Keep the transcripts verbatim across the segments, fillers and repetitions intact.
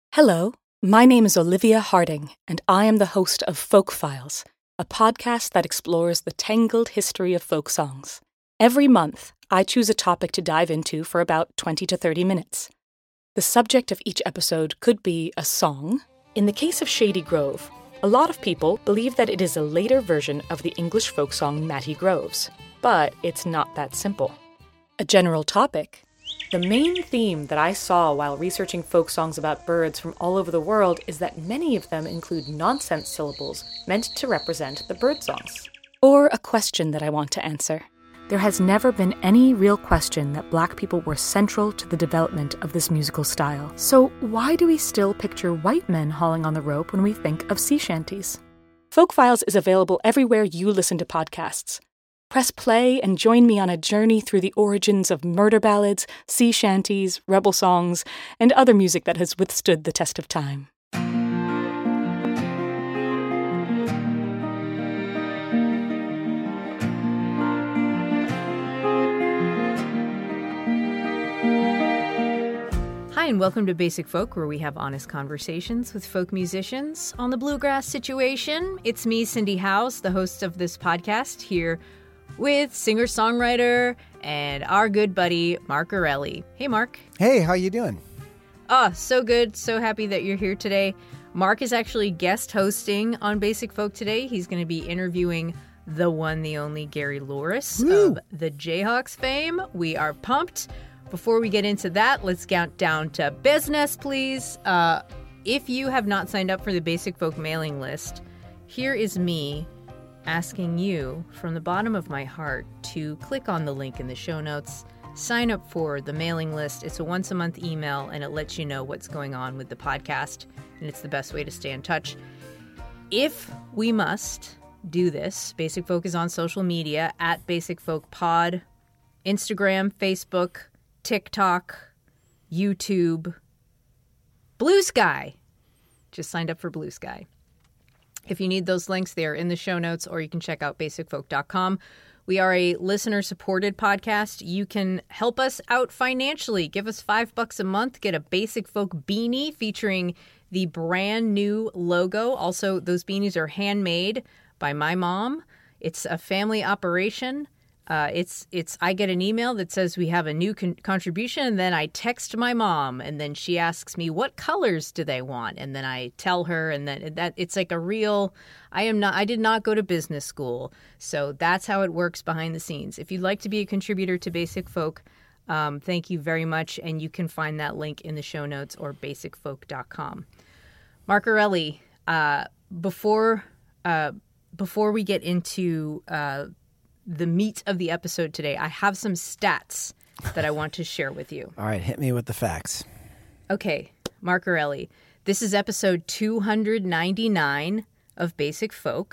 Hello, my name is Olivia Harding, and I am the host of Folk Files, a podcast that explores the tangled history of folk songs. Every month, I choose a topic to dive into for about twenty to thirty minutes. The subject of each episode could be a song. In the case of Shady Grove, a lot of people believe that it is a later version of the English folk song Matty Groves, but it's not that simple. A general topic. The main theme that I saw while researching folk songs about birds from all over the world is that many of them include nonsense syllables meant to represent the bird songs. Or a question that I want to answer. There has never been any real question that Black people were central to the development of this musical style. So why do we still picture white men hauling on the rope when we think of sea shanties? Folk Files is available everywhere you listen to podcasts. Press play and join me on a journey through the origins of murder ballads, sea shanties, rebel songs, and other music that has withstood the test of time. Hi, and welcome to Basic Folk, where we have honest conversations with folk musicians on the bluegrass situation. It's me, Cindy House, the host of this podcast, here with singer-songwriter and our good buddy, Mark Orelli. Hey, Mark. Hey, how you doing? Oh, so good. So happy that you're here today. Mark is actually guest hosting on Basic Folk today. He's going to be interviewing the one, the only Gary Louris Woo. of the Jayhawks fame. We are pumped. Before we get into that, let's get down to business, please. Uh, if you have not signed up for the Basic Folk mailing list, here is me asking you from the bottom of my heart to click on the link in the show notes, sign up for the mailing list. It's a once a month email and it lets you know what's going on with the podcast, and it's the best way to stay in touch. If we must do this, Basic Folk is on social media at Basic Folk Pod, Instagram, Facebook, TikTok, YouTube, Blue Sky. Just signed up for Blue Sky. If you need those links, they are in the show notes, or you can check out basic folk dot com. We are a listener-supported podcast. You can help us out financially. Give us five bucks a month. Get a Basic Folk beanie featuring the brand new logo. Also, those beanies are handmade by my mom. It's a family operation. Uh, it's it's. I get an email that says we have a new con- contribution, and then I text my mom, and then she asks me what colors do they want, and then I tell her, and then that it's like a real. I am not. I did not go to business school, so that's how it works behind the scenes. If you'd like to be a contributor to Basic Folk, um, thank you very much, and you can find that link in the show notes or basic folk dot com. Mark Orelli, uh, before uh, before we get into Uh, the meat of the episode today, I have some stats that I want to share with you. All right, hit me with the facts. Okay, Mark Orelli, this is episode two hundred ninety-nine of Basic Folk.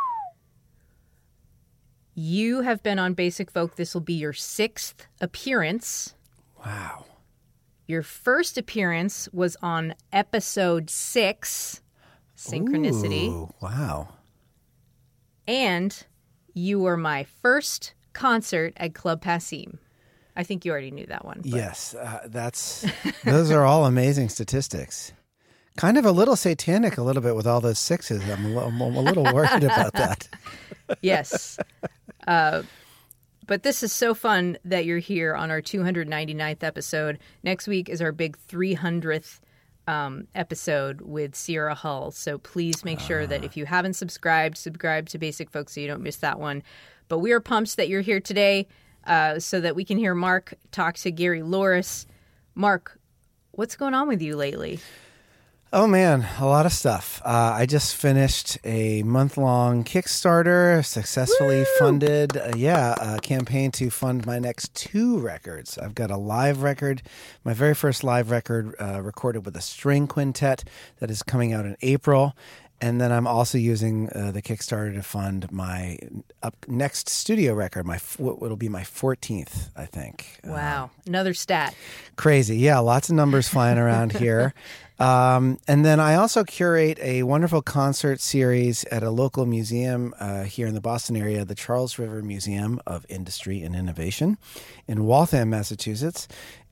You have been on Basic Folk. This will be your sixth appearance. Wow. Your first appearance was on episode six, Synchronicity. Ooh, wow. And you were my first concert at Club Passim. I think you already knew that one. But. Yes, uh, that's those are all amazing statistics. Kind of a little satanic a little bit with all those sixes. I'm a little, I'm a little worried about that. Yes. Uh, but this is so fun that you're here on our two hundred ninety-ninth episode. Next week is our big three hundredth Um, episode with Sierra Hull. So please make sure uh. that if you haven't subscribed, subscribe to Basic Folk so you don't miss that one. But we are pumped that you're here today uh, so that we can hear Mark talk to Gary Louris. Mark, what's going on with you lately? Oh, man, a lot of stuff. Uh, I just finished a month-long Kickstarter, successfully Woo! funded, uh, yeah, a campaign to fund my next two records. I've got a live record, my very first live record uh, recorded with a string quintet that is coming out in April. And then I'm also using uh, the Kickstarter to fund my up next studio record, my what will be my fourteenth, I think. Wow. Uh, Another stat. Crazy. Yeah, lots of numbers flying around here. Um, and then I also curate a wonderful concert series at a local museum uh, here in the Boston area, the Charles River Museum of Industry and Innovation in Waltham, Massachusetts.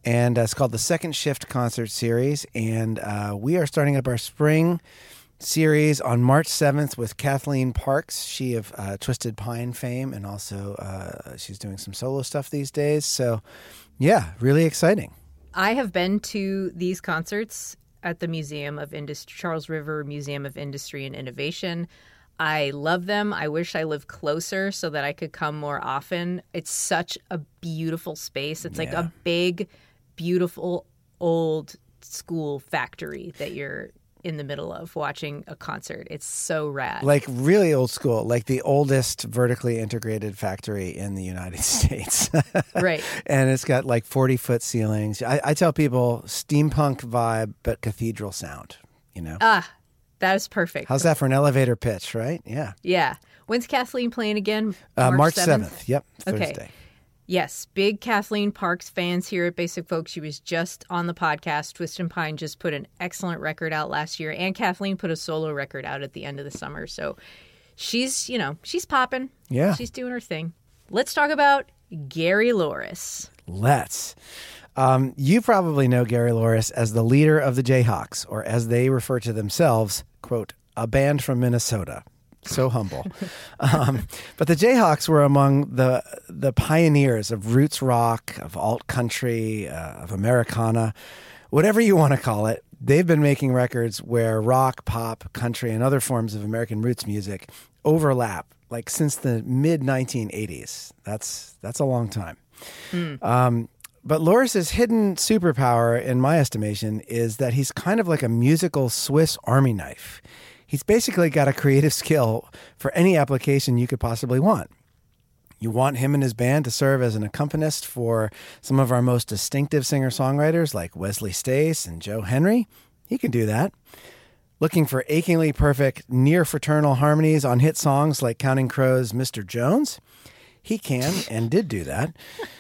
And uh, it's called the Second Shift Concert Series. And uh, we are starting up our spring series on March seventh with Kathleen Parks. She of uh, Twisted Pine fame, and also uh, she's doing some solo stuff these days. So, yeah, really exciting. I have been to these concerts at the Museum of Industry, Charles River Museum of Industry and Innovation. I love them. I wish I lived closer so that I could come more often. It's such a beautiful space. It's yeah. like a big, beautiful, old school factory that you're in the middle of watching a concert. It's so rad. Like really old school, like the oldest vertically integrated factory in the United States. Right. And it's got like forty-foot ceilings. I, I tell people steampunk vibe, but cathedral sound, you know? Ah, that is perfect. How's that for an elevator pitch, right? Yeah. Yeah. When's Kathleen playing again? Uh, March March seventh? seventh. Yep. Thursday. Okay. Yes, big Kathleen Parks fans here at Basic Folk. She was just on the podcast. Twisted Pine just put an excellent record out last year, and Kathleen put a solo record out at the end of the summer. So she's, you know, she's popping. Yeah. She's doing her thing. Let's talk about Gary Louris. Let's. Um, you probably know Gary Louris as the leader of the Jayhawks, or as they refer to themselves, quote, a band from Minnesota. So humble. um, but the Jayhawks were among the the pioneers of roots rock, of alt country, uh, of Americana, whatever you want to call it. They've been making records where rock, pop, country, and other forms of American roots music overlap, like since the mid nineteen eighties. That's that's a long time. Mm. Um, but Louris's hidden superpower, in my estimation, is that he's kind of like a musical Swiss Army knife. He's basically got a creative skill for any application you could possibly want. You want him and his band to serve as an accompanist for some of our most distinctive singer-songwriters like Wesley Stace and Joe Henry? He can do that. Looking for achingly perfect, near-fraternal harmonies on hit songs like Counting Crows' Mister Jones? He can and did do that.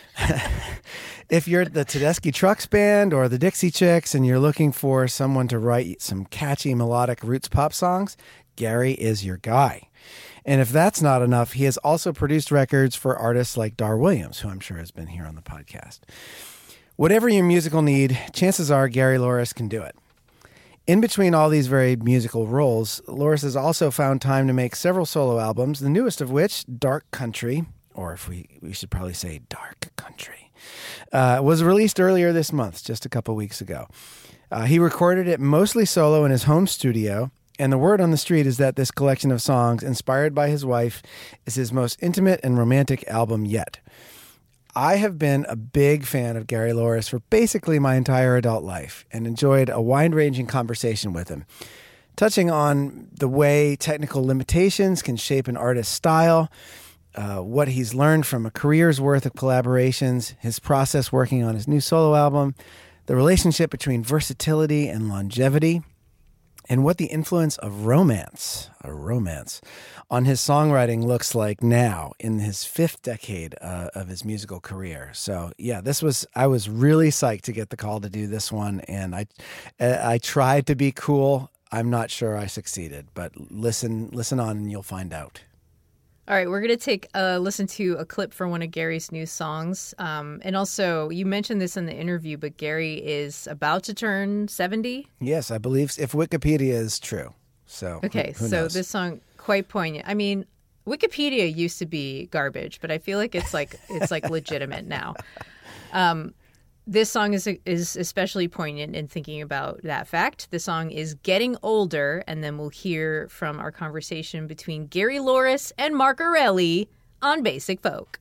If you're the Tedeschi Trucks Band or the Dixie Chicks and you're looking for someone to write some catchy melodic roots pop songs, Gary is your guy. And if that's not enough, he has also produced records for artists like Dar Williams, who I'm sure has been here on the podcast. Whatever your musical need, chances are Gary Louris can do it. In between all these very musical roles, Louris has also found time to make several solo albums, the newest of which, Dark Country, or if we, we should probably say Dark Country, uh, was released earlier this month, just a couple weeks ago. Uh, he recorded it mostly solo in his home studio, and the word on the street is that this collection of songs, inspired by his wife, is his most intimate and romantic album yet. I have been a big fan of Gary Louris for basically my entire adult life and enjoyed a wide-ranging conversation with him, touching on the way technical limitations can shape an artist's style, Uh, what he's learned from a career's worth of collaborations, his process working on his new solo album, the relationship between versatility and longevity, and what the influence of romance, a romance, on his songwriting looks like now in his fifth decade uh, of his musical career. So yeah, this was, I was really psyched to get the call to do this one, and I, I tried to be cool. I'm not sure I succeeded, but listen, listen on and you'll find out. All right, we're going to take a listen to a clip from one of Gary's new songs. Um, and also, you mentioned this in the interview, but Gary is about to turn seventy? Yes, I believe, if Wikipedia is true. So Okay, who, who so knows? this song, quite poignant. I mean, Wikipedia used to be garbage, but I feel like it's like it's like legitimate now. Um, this song is is especially poignant in thinking about that fact. The song is Getting Older, and then we'll hear from our conversation between Gary Louris and Mark Orelli on Basic Folk.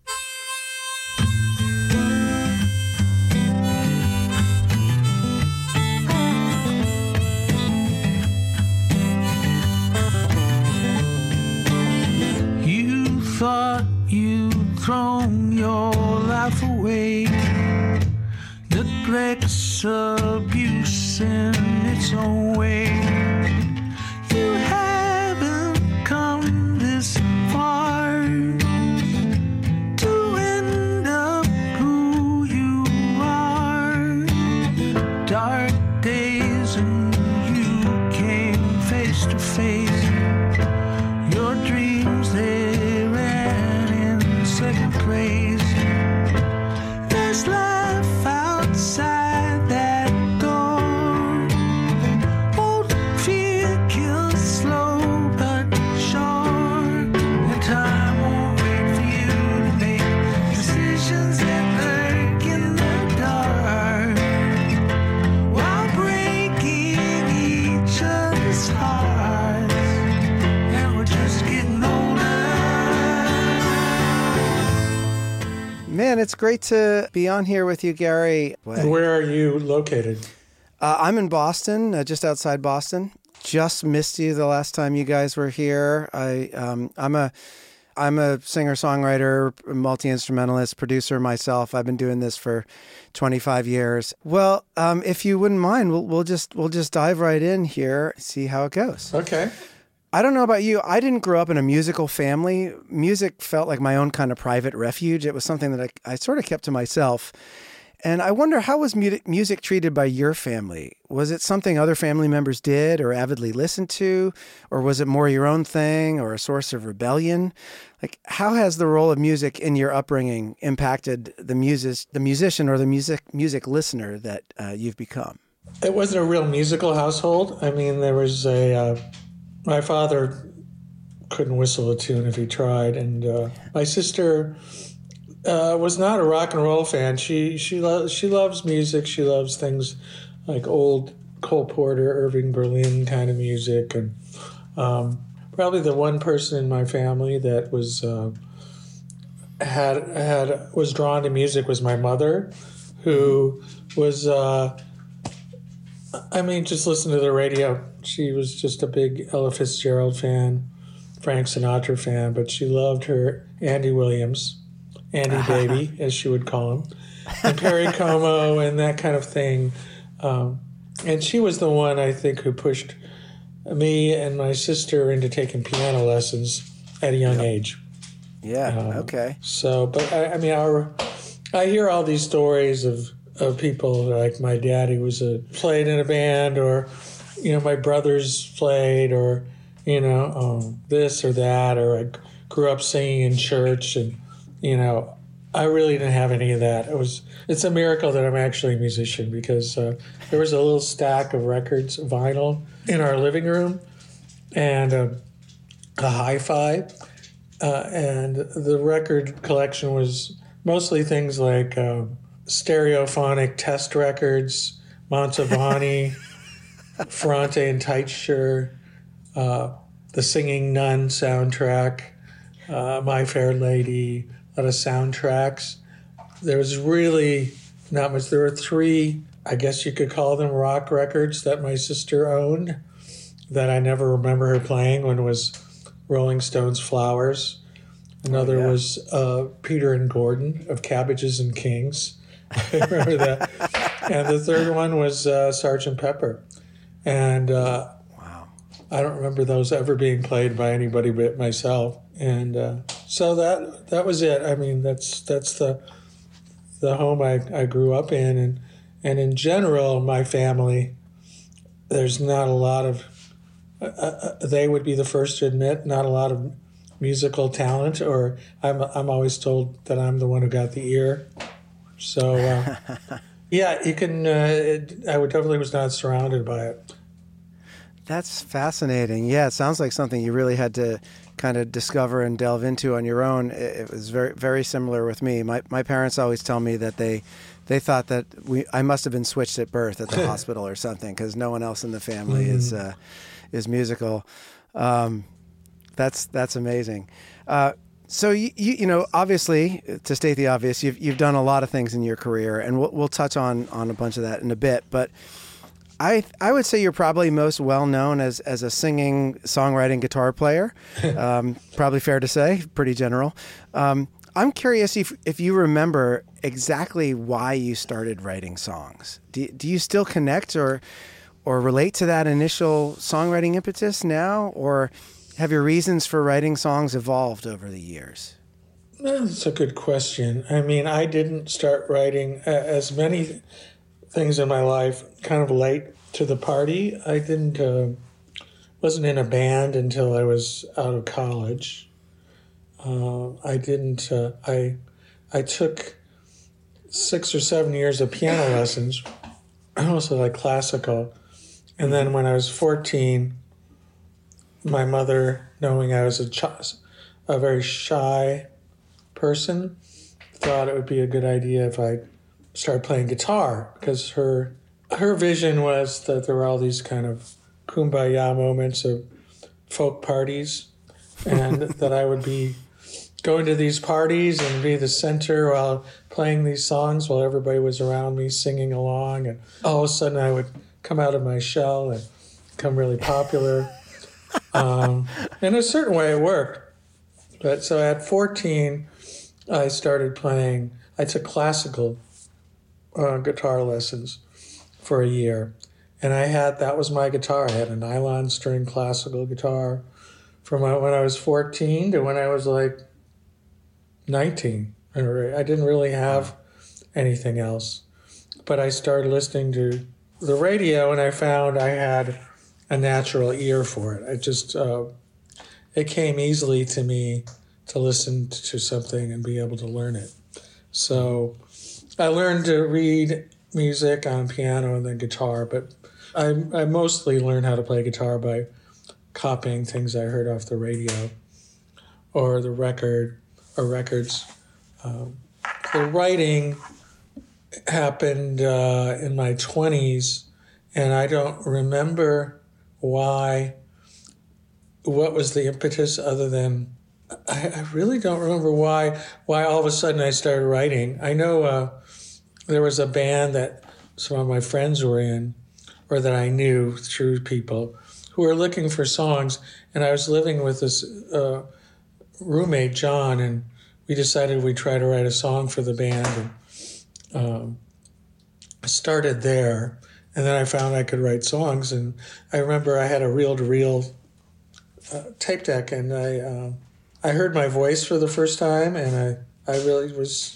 You thought you'd thrown your life away. Neglect's abuse in its own way. You haven't come this far to end up who you are. Dark days and you came face to face. Your dreams, they ran in second place. There's life outside It's great to be on here with you, Gary. Where are you located? Uh, I'm in Boston, uh, just outside Boston. Just missed you the last time you guys were here. I, um, I'm a, I'm a singer-songwriter, multi-instrumentalist, producer myself. I've been doing this for twenty-five years. Well, um, if you wouldn't mind, we'll, we'll just we'll just dive right in here, see how it goes. Okay. I don't know about you. I didn't grow up in a musical family. Music felt like my own kind of private refuge. It was something that I, I sort of kept to myself. And I wonder, how was music, music treated by your family? Was it something other family members did or avidly listened to? Or was it more your own thing or a source of rebellion? Like, how has the role of music in your upbringing impacted the music, the musician or the music music listener that uh, you've become? It wasn't a real musical household. I mean, there was a... Uh, my father couldn't whistle a tune if he tried. And uh, my sister... Uh, was not a rock and roll fan. She she lo- she loves music. She loves things like old Cole Porter, Irving Berlin kind of music, and um, probably the one person in my family that was uh, had had was drawn to music was my mother, who was uh, I mean just listen to the radio. She was just a big Ella Fitzgerald fan, Frank Sinatra fan, but she loved her Andy Williams. Andy Baby, as she would call him, and Perry Como and that kind of thing. Um, and she was the one, I think, who pushed me and my sister into taking piano lessons at a young yep. age. Yeah, um, okay. So, but I, I mean, our, I hear all these stories of, of people like my daddy was a, played in a band, or, you know, my brothers played, or, you know, um, this or that, or I grew up singing in church, and you know, I really didn't have any of that. It was, it's a miracle that I'm actually a musician, because uh, there was a little stack of records, vinyl, in our living room, and a, a hi-fi, uh, and the record collection was mostly things like uh, stereophonic test records, Mantovani, Ferrante and Teicher, uh, the Singing Nun soundtrack, uh, My Fair Lady, a lot of soundtracks. There was really not much. There were three, I guess you could call them rock records that my sister owned that I never remember her playing. One was Rolling Stones' Flowers. Another oh, yeah. was uh, Peter and Gordon of Cabbages and Kings. I remember that. And the third one was uh, Sergeant Pepper. And uh, wow. I don't remember those ever being played by anybody but myself. And uh, so that that was it. I mean, that's that's the the home I, I grew up in, and and in general, my family, there's not a lot of. Uh, they would be the first to admit not a lot of musical talent, or I'm I'm always told that I'm the one who got the ear. So uh, yeah, you can. Uh, it, I would definitely was not surrounded by it. That's fascinating. Yeah, it sounds like something you really had to kind of discover and delve into on your own. It was very, very similar with me. My my parents always tell me that they they thought that we I must have been switched at birth at the hospital or something, because no one else in the family mm-hmm. is uh, is musical. Um, that's that's amazing. Uh, so you, you you know, obviously, to state the obvious, you've you've done a lot of things in your career, and we'll we'll touch on on a bunch of that in a bit, but. I I would say you're probably most well known as, as a singing, songwriting, guitar player. Um, probably fair to say, pretty general. Um, I'm curious if if you remember exactly why you started writing songs. Do do you still connect or or relate to that initial songwriting impetus now, or have your reasons for writing songs evolved over the years? That's a good question. I mean, I didn't start writing uh, as many things in my life kind of late to the party. I didn't uh, wasn't in a band until I was out of college. Uh, I didn't. Uh, I I took six or seven years of piano lessons, also like classical, and then when I was fourteen, my mother, knowing I was a ch- a very shy person, thought it would be a good idea if I started playing guitar, because her her vision was that there were all these kind of kumbaya moments of folk parties, and that I would be going to these parties and be the center while playing these songs while everybody was around me singing along. And all of a sudden I would come out of my shell and become really popular. um, in a certain way it worked. But so at fourteen, I started playing, I took classical uh, guitar lessons for a year. And I had, that was my guitar. I had a nylon string classical guitar from when I was fourteen to when I was like nineteen. I didn't really have anything else. But I started listening to the radio and I found I had a natural ear for it. I just, uh, it came easily to me to listen to something and be able to learn it. So I learned to read music on piano and then guitar, but I, I mostly learned how to play guitar by copying things I heard off the radio or the record or records. Um, the writing happened uh, in my twenties, and I don't remember why, what was the impetus other than, I, I really don't remember why, why all of a sudden I started writing. I know uh, there was a band that some of my friends were in, or that I knew through people who were looking for songs, and I was living with this uh, roommate, John, and we decided we'd try to write a song for the band. And um, I started there, and then I found I could write songs, and I remember I had a reel-to-reel uh, tape deck, and I uh, I heard my voice for the first time, and I, I really was,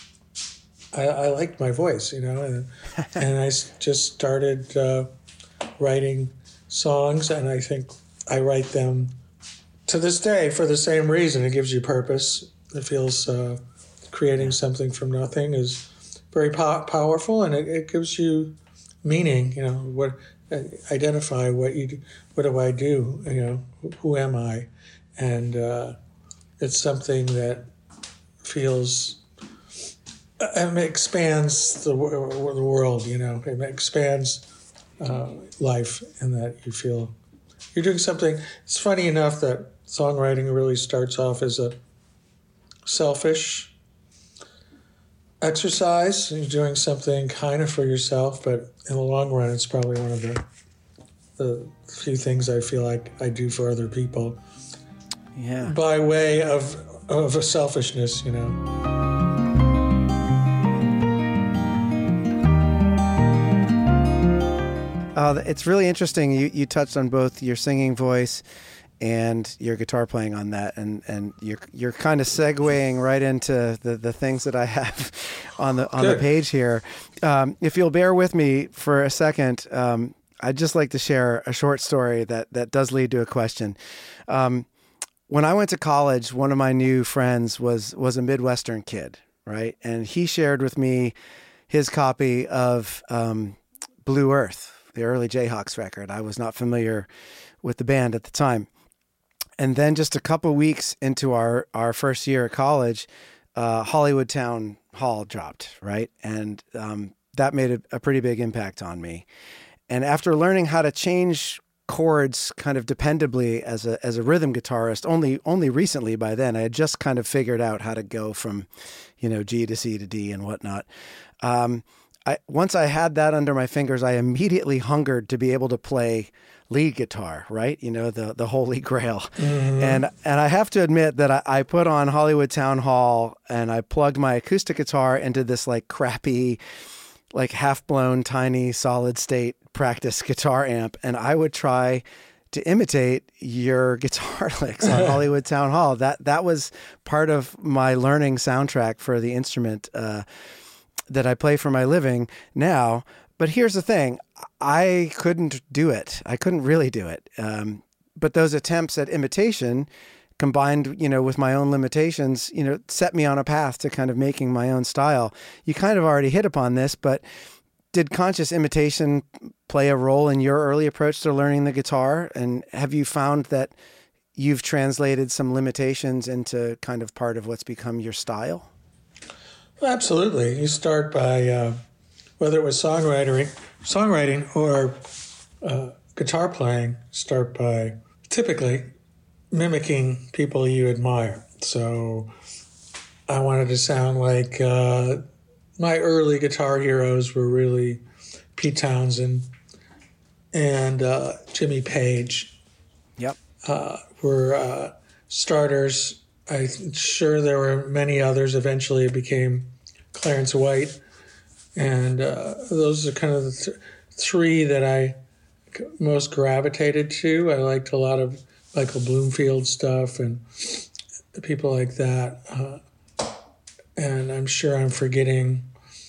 I, I liked my voice, you know, and, and I just started uh, writing songs, and I think I write them to this day for the same reason. It gives you purpose. It feels uh, creating something from nothing is very po- powerful, and it, it gives you meaning. You know, what uh, identify what you do, what do I do? You know, who, who am I? And uh, it's something that feels uh, it expands the, the world. You know, it expands uh, life, in that you feel you're doing something. It's funny enough that songwriting really starts off as a selfish exercise. You're doing something kind of for yourself, but in the long run, it's probably one of the the few things I feel like I do for other people. Yeah. By way of of a selfishness, you know. Uh, it's really interesting. You you touched on both your singing voice and your guitar playing on that, and, and you're you're kind of segueing right into the, the things that I have on the on Good. the page here. Um, if you'll bear with me for a second, um, I'd just like to share a short story that that does lead to a question. Um, when I went to college, one of my new friends was was a Midwestern kid, right? And he shared with me his copy of um, Blue Earth, the early Jayhawks record. I was not familiar with the band at the time. And then just a couple weeks into our, our first year at college, uh, Hollywood Town Hall dropped, right? And um, that made a, a pretty big impact on me. And after learning how to change chords kind of dependably as a as a rhythm guitarist, only only recently by then, I had just kind of figured out how to go from, you know, G to C to D and whatnot. Um, I, once I had that under my fingers, I immediately hungered to be able to play lead guitar, right? You know, the the holy grail. Mm-hmm. And and I have to admit that I, I put on Hollywood Town Hall and I plugged my acoustic guitar into this like crappy, like half-blown, tiny, solid-state practice guitar amp, and I would try to imitate your guitar licks on Hollywood Town Hall. That that was part of my learning soundtrack for the instrument uh, that I play for my living now. But here's the thing, I couldn't do it. I couldn't really do it. Um, but those attempts at imitation combined, you know, with my own limitations, you know, set me on a path to kind of making my own style. You kind of already hit upon this, but did conscious imitation play a role in your early approach to learning the guitar? And have you found that you've translated some limitations into kind of part of what's become your style? Well, absolutely. You start by, uh, whether it was songwriting, songwriting or uh, guitar playing, start by typically mimicking people you admire. So I wanted to sound like uh, my early guitar heroes were really Pete Townsend and uh, Jimmy Page. Yep. Uh, were uh, starters. I'm sure there were many others. Eventually it became Clarence White. And uh, those are kind of the th- three that I most gravitated to. I liked a lot of Michael Bloomfield stuff and people like that. Uh, and I'm sure I'm forgetting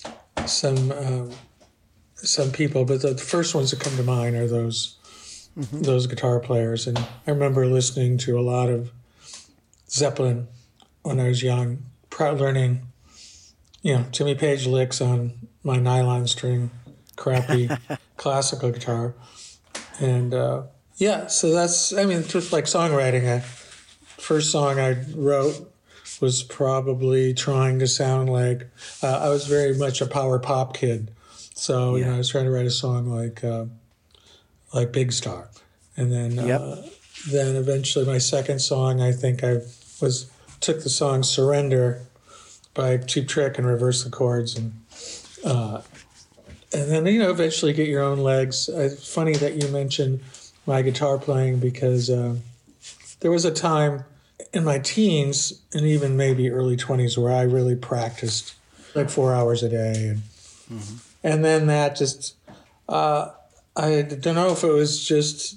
some um, some people, but the first ones that come to mind are those mm-hmm. those guitar players. And I remember listening to a lot of Zeppelin when I was young, learning, you know, Jimmy Page licks on my nylon string, crappy classical guitar. And uh, yeah, so that's, I mean, just like songwriting, I, first song I wrote was probably trying to sound like, uh, I was very much a power pop kid. So, yeah. you know, I was trying to write a song like uh, like Big Star. And then yep. uh, then eventually my second song, I think I was, took the song Surrender by Cheap Trick and reversed the chords. And uh, and then, you know, eventually get your own legs. It's funny that you mentioned my guitar playing because uh, there was a time in my teens and even maybe early twenties where I really practiced like four hours a day. And, mm-hmm. and then that just, uh, I don't know if it was just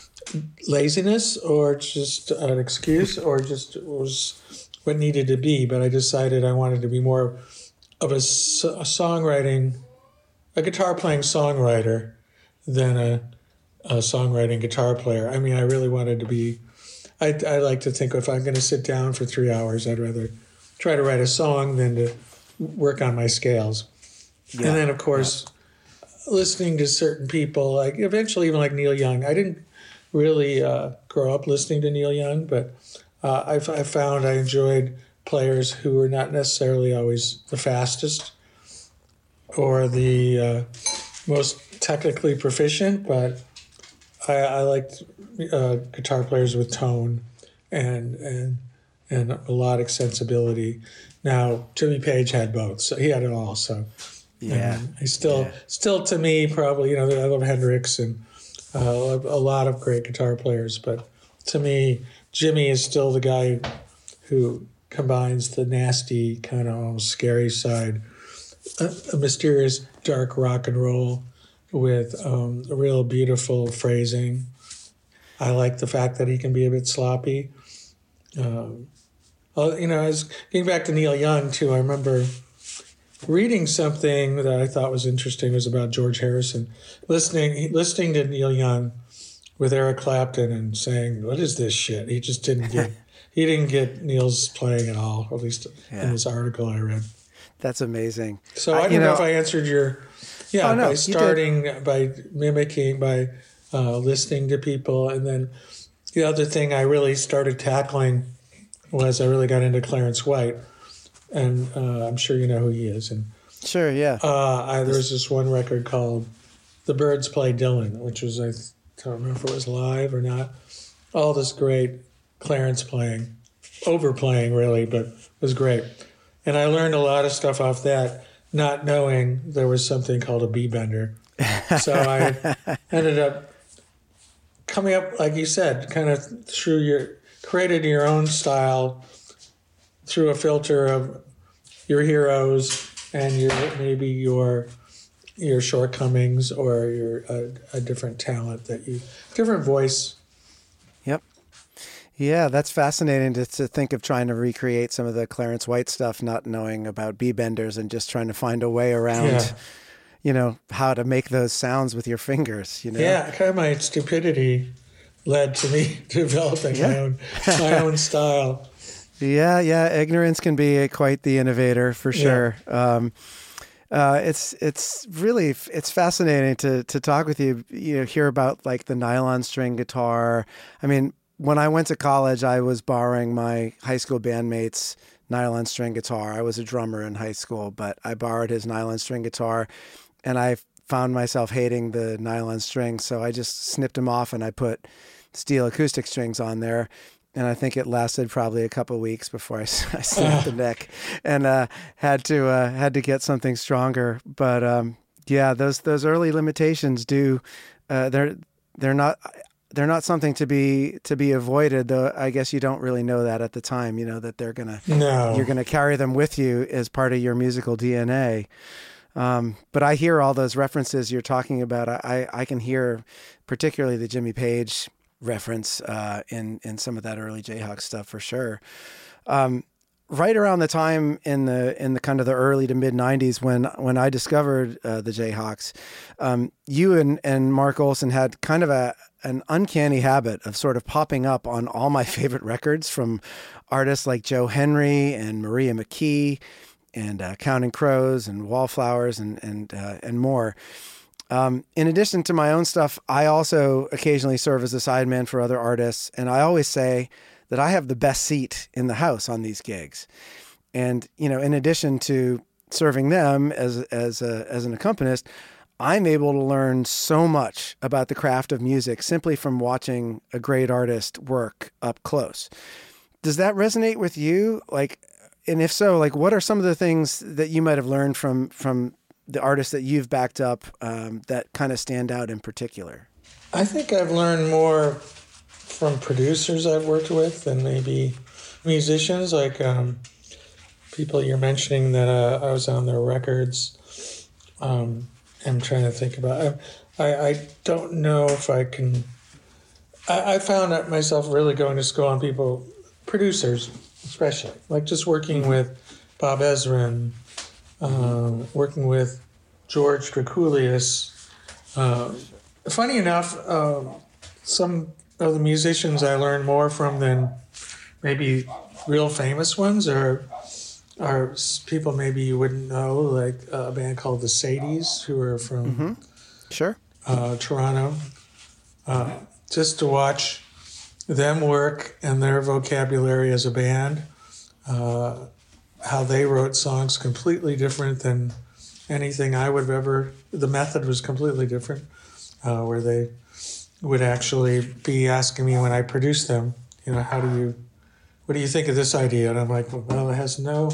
laziness or just an excuse or just was what needed to be, but I decided I wanted to be more of a, a songwriting, a guitar playing songwriter than a, a songwriting guitar player. I mean, I really wanted to be, I, I like to think if I'm going to sit down for three hours, I'd rather try to write a song than to work on my scales. Yeah. And then, of course, yeah. listening to certain people, like eventually even like Neil Young. I didn't really uh, grow up listening to Neil Young, but uh, I, I found I enjoyed players who were not necessarily always the fastest or the uh, most technically proficient, but I, I liked uh, guitar players with tone and and and melodic sensibility. Now Jimmy Page had both, so he had it all. So yeah, he still yeah. still to me probably, you know, I love Hendrix and uh, a lot of great guitar players, but to me Jimmy is still the guy who combines the nasty kind of almost scary side, a, a mysterious dark rock and roll with um, a real beautiful phrasing. I like the fact that he can be a bit sloppy. Um, you know, I was getting back to Neil Young too. I remember reading something that I thought was interesting. It was about George Harrison. Listening, listening to Neil Young with Eric Clapton and saying, "What is this shit?" He just didn't get. He didn't get Neil's playing at all. At least yeah. in this article I read. That's amazing. So I, I don't know, know if I answered your. Yeah, oh, no, by starting, by mimicking, by uh, listening to people. And then the other thing I really started tackling was I really got into Clarence White. And uh, I'm sure you know who he is. And Sure, yeah. Uh, I, there was this one record called The Byrds Play Dylan, which was, I don't remember if it was live or not. All this great Clarence playing, overplaying really, but it was great. And I learned a lot of stuff off that, not knowing there was something called a B-bender. So I ended up coming up, like you said, kind of through your, created your own style through a filter of your heroes and your maybe your your shortcomings or your a, a different talent that you, different voice. Yep. Yeah, that's fascinating to, to think of trying to recreate some of the Clarence White stuff, not knowing about B-benders and just trying to find a way around, yeah. you know, how to make those sounds with your fingers, you know? Yeah, kind of my stupidity led to me developing yeah. my own my own style. Yeah, yeah, ignorance can be a, quite the innovator for sure. Yeah. Um, uh, it's it's really it's fascinating to to talk with you. You know, hear about like the nylon string guitar. I mean, when I went to college, I was borrowing my high school bandmate's nylon string guitar. I was a drummer in high school, but I borrowed his nylon string guitar, and I found myself hating the nylon strings, so I just snipped them off and I put steel acoustic strings on there. and I think it lasted probably a couple of weeks before I, I snapped the neck, and uh, had to uh, had to get something stronger. But um, yeah, those those early limitations do uh, they're they're not. They're not something to be to be avoided, though. I guess you don't really know that at the time. You know that they're gonna No. you're gonna carry them with you as part of your musical D N A. Um, but I hear all those references you're talking about. I I can hear particularly the Jimmy Page reference uh, in in some of that early Jayhawk stuff for sure. Um, right around the time in the in the kind of the early to mid nineties when when I discovered uh, the Jayhawks, um, you and and Mark Olson had kind of a an uncanny habit of sort of popping up on all my favorite records from artists like Joe Henry and Maria McKee and uh, Counting Crows and Wallflowers and and uh, and more. Um, in addition to my own stuff, I also occasionally serve as a sideman for other artists, and I always say that I have the best seat in the house on these gigs. And you know, in addition to serving them as as a, as an accompanist, I'm able to learn so much about the craft of music simply from watching a great artist work up close. Does that resonate with you? Like, and if so, like, what are some of the things that you might have learned from from the artists that you've backed up um, that kind of stand out in particular? I think I've learned more from producers I've worked with than maybe musicians, like um, people you're mentioning that uh, I was on their records. Um, I'm trying to think about. I, I, I don't know if I can. I, I found out myself really going to school on people, producers especially, like just working with Bob Ezrin, uh, working with George Drakoulias. Uh, funny enough, uh, some of the musicians I learned more from than maybe real famous ones are. Are people maybe you wouldn't know, like a band called the Sadies, who are from Mm-hmm. Sure. uh, Toronto. Uh, just to watch them work and their vocabulary as a band, uh, how they wrote songs completely different than anything I would have ever. The method was completely different, uh, where they would actually be asking me when I produced them, you know, how do you, what do you think of this idea? And I'm like, well, it has no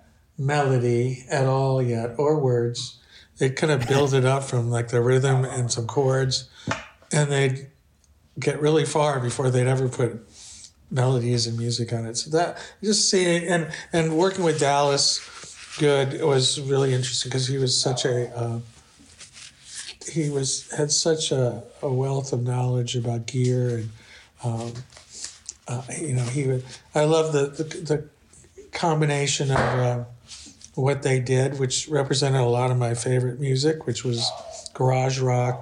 melody at all yet, or words. They kind of build it up from like the rhythm and some chords, and they'd get really far before they'd ever put melodies and music on it. So that just seeing and and working with Dallas Good was really interesting because he was such a uh, he was had such a, a wealth of knowledge about gear and um, uh, you know he would. I love the the, the combination of. Uh, what they did, which represented a lot of my favorite music, which was garage rock,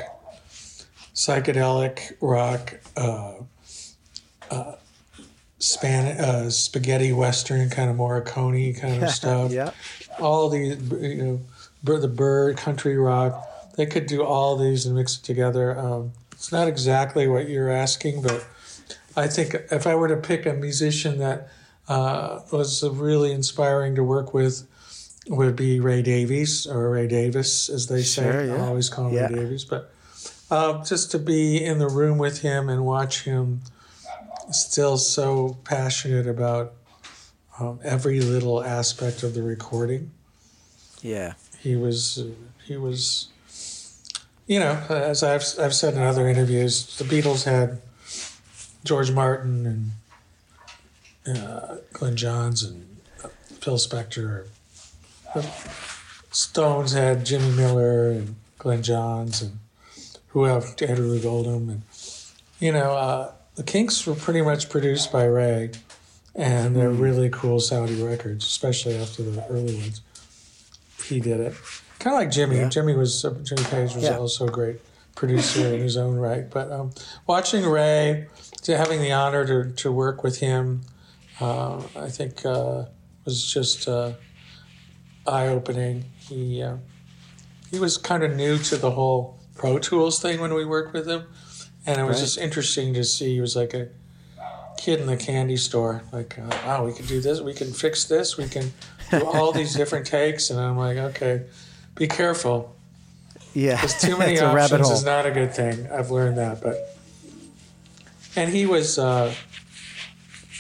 psychedelic rock, uh, uh, Span- uh, spaghetti western, kind of Morricone kind of stuff. Yeah. All these, you know, the Bird, country rock. They could do all these and mix it together. Um, it's not exactly what you're asking, but I think if I were to pick a musician that uh, was really inspiring to work with, would be Ray Davies, or Ray Davis, as they say. Sure, yeah. I always call him Yeah. Ray Davies. But uh, just to be in the room with him and watch him still so passionate about um, every little aspect of the recording. Yeah. He was, uh, he was, you know, as I've, I've said in other interviews, the Beatles had George Martin and uh, Glenn Johns and uh, Phil Spector. The Stones had Jimmy Miller and Glenn Johns and who else, Andrew Oldham. And, you know, uh, the Kinks were pretty much produced by Ray, and they're really cool sounding records, especially after the early ones. He did it. Kind of like Jimmy. Yeah. Jimmy was, uh, Jimmy Page was Yeah. also a great producer in his own right. But um, watching Ray, to having the honor to, to work with him, uh, I think uh, was just... Uh, eye-opening. He uh, he was kind of new to the whole Pro Tools thing when we worked with him, and it was Right. just interesting to see. He was like a kid in the candy store. Like, uh, wow, we can do this. We can fix this. We can do all these different takes. And I'm like, okay, be careful. Yeah. Because too many It's a rabbit options hole. is not a good thing. I've learned that. But and he was uh,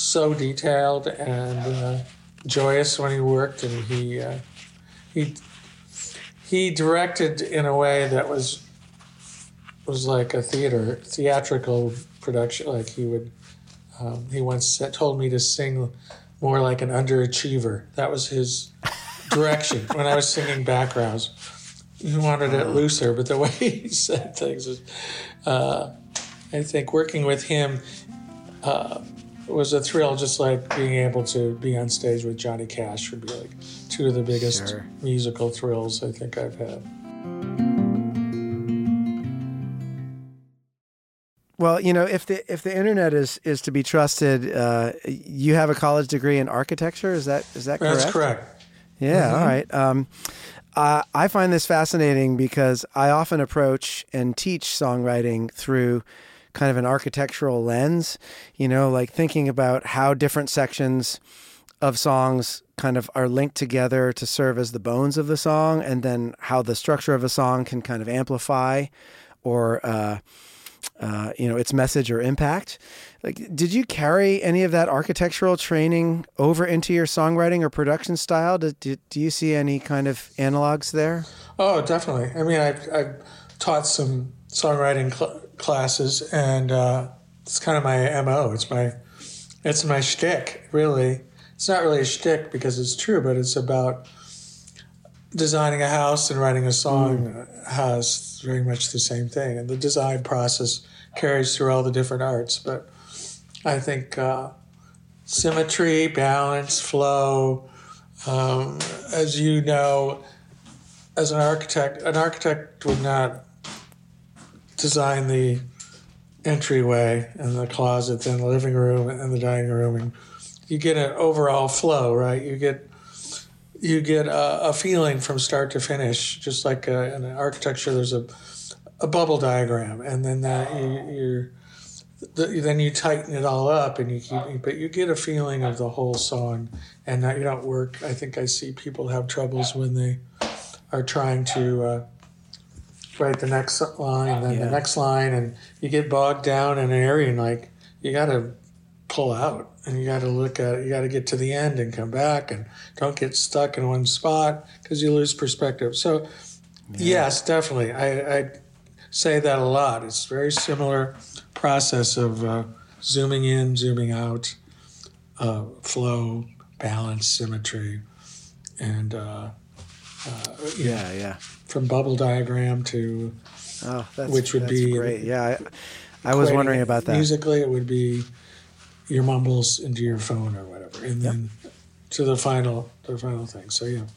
so detailed and uh, joyous when he worked, and he uh, he he directed in a way that was was like a theater theatrical production. Like he would um, he once said, told me to sing more like an underachiever. That was his direction when I was singing backgrounds. He wanted it looser, but the way he said things was, uh, I think working with him uh, was a thrill, just like being able to be on stage with Johnny Cash would be like two of the biggest Sure. musical thrills I think I've had. Well, you know, if the if the internet is, is to be trusted, uh, you have a college degree in architecture. Is that is that correct? That's correct. Yeah. Mm-hmm. All right. Um, uh, I find this fascinating because I often approach and teach songwriting through kind of an architectural lens. You know, like thinking about how different sections of songs kind of are linked together to serve as the bones of the song, and then how the structure of a song can kind of amplify or uh, uh, you know, its message or impact. Like, did you carry any of that architectural training over into your songwriting or production style? Do, do, do you see any kind of analogs there? Oh, definitely. I mean, I've, I've taught some songwriting cl- classes, and uh, it's kind of my M O. It's my, it's my shtick, really. It's not really a shtick because it's true, but it's about designing a house and writing a song mm. has very much the same thing. And the design process carries through all the different arts. But I think uh, symmetry, balance, flow, um, as you know, as an architect, an architect would not design the entryway and the closet and the living room and the dining room. And you get an overall flow, right? You get you get a, a feeling from start to finish, just like uh, in architecture. There's a a bubble diagram, and then that you, you're the, then you tighten it all up, and you keep. But you get a feeling of the whole song, and that you don't work. I think I see people have troubles when they are trying to uh, write the next line, and then Yeah. the next line, and you get bogged down in an area, and like you got to pull out, and you got to look at it. You got to get to the end and come back, and don't get stuck in one spot because you lose perspective. So, yeah. yes, definitely, I, I say that a lot. It's a very similar process of uh, zooming in, zooming out, uh, flow, balance, symmetry, and uh, uh, Yeah, yeah. from bubble diagram to Oh, that's which would that's be great. Yeah, I, I was wondering about that. Musically, it would be your mumbles into your phone or whatever, and Yep. then to the final, the final thing. So yeah,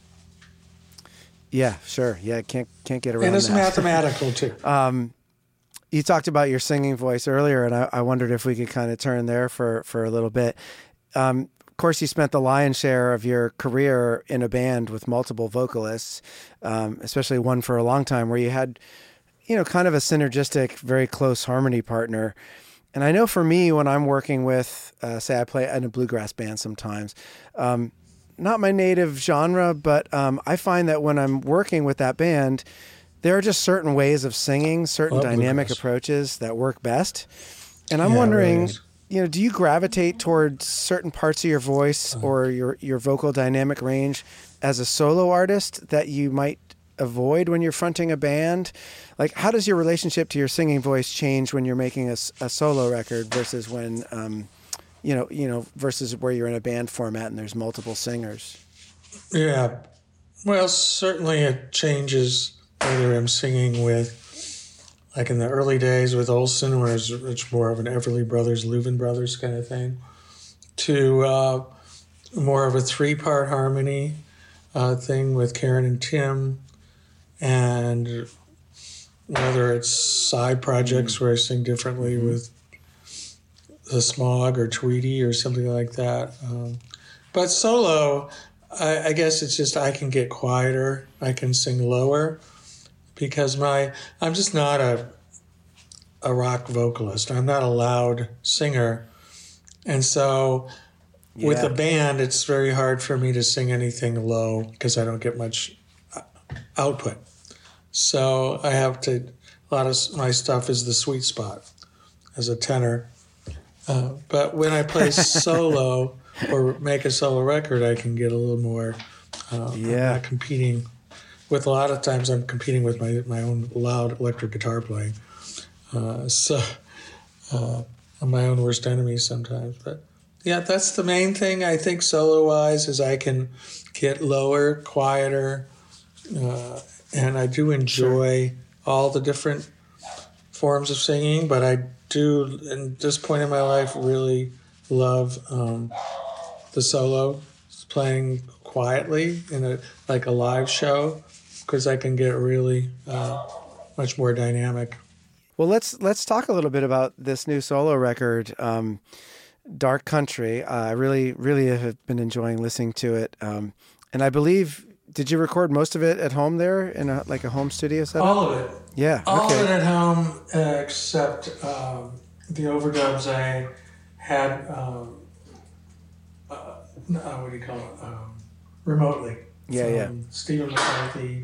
Yeah, sure. Yeah, can't can't get around and it's that. mathematical too. Um, you talked about your singing voice earlier, and I, I wondered if we could kind of turn there for, for a little bit. Um, of course, you spent the lion's share of your career in a band with multiple vocalists, um, especially one for a long time where you had, you know, kind of a synergistic, very close harmony partner. And I know for me, when I'm working with, uh, say I play in a bluegrass band sometimes, um, not my native genre, but um, I find that when I'm working with that band, there are just certain ways of singing, certain Love dynamic bluegrass. approaches that work best. And I'm Yeah, it wondering, really is. you know, do you gravitate towards certain parts of your voice or your, your vocal dynamic range as a solo artist that you might avoid when you're fronting a band? Like, how does your relationship to your singing voice change when you're making a, s- a solo record versus when, um, you know, you know, versus where you're in a band format and there's multiple singers? Yeah, well, certainly it changes whether I'm singing with, like in the early days with Olsen, where it's, it's more of an Everly Brothers, Louvin Brothers kind of thing, to uh, more of a three-part harmony uh, thing with Karen and Tim, and whether it's side projects where I sing differently mm-hmm. with the Smog or Tweety or something like that. Um, but solo, I, I guess it's just I can get quieter. I can sing lower because my I'm just not a a rock vocalist. I'm not a loud singer. And so yeah. with a band, it's very hard for me to sing anything low because I don't get much output. So I have to, a lot of my stuff is the sweet spot as a tenor. Uh, but when I play solo or make a solo record, I can get a little more. Uh, Yeah. I'm not competing with a lot of times. I'm competing with my my own loud electric guitar playing. Uh, so uh, I'm my own worst enemy sometimes. But yeah, that's the main thing I think solo wise is I can get lower, quieter, uh, and I do enjoy all the different forms of singing. But I do, at this point in my life, really love um, the solo, playing quietly in a like a live show, because I can get really uh, much more dynamic. Well, let's let's talk a little bit about this new solo record, um, Dark Country. Uh, I really, really have been enjoying listening to it, um, and I believe, did you record most of it at home there in a, like a home studio setup? All of it. Yeah. All okay. of it at home, uh, except um, the overdubs I had. Um, uh, uh, what do you call it? Um, remotely. Yeah, from yeah. Stephen McCarthy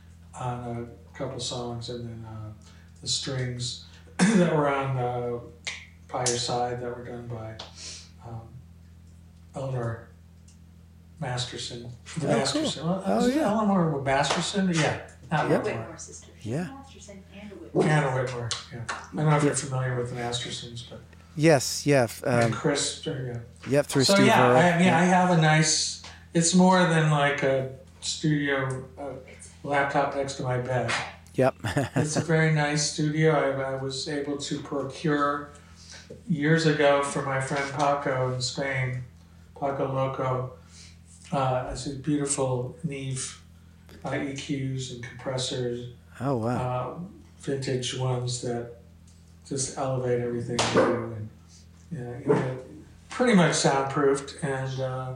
on a couple songs, and then uh, the strings that were on uh, By Your Side that were done by um, Eleanor Masterson. The Oh, Masterson. cool. Uh, Oh, was it yeah. Eleanor Masterson? Yeah, not Yep. Whitmore. Whitmore sisters. Yeah. Masterson and Whitmore. Anna Whitmore, yeah. I don't know if you're familiar with the Mastersons, but Yes. Yeah. f- and Um, Chris, yeah. yep. Through So Steve yeah, Earle. I mean, I have a nice. It's more than like a studio uh, laptop next to my bed. Yep. It's a very nice studio. I, I was able to procure years ago from my friend Paco in Spain, Paco Loco. Uh, it's a beautiful Neve uh, E Qs and compressors, Oh wow. uh, vintage ones that just elevate everything you do, and you know, you know, pretty much soundproofed. And uh,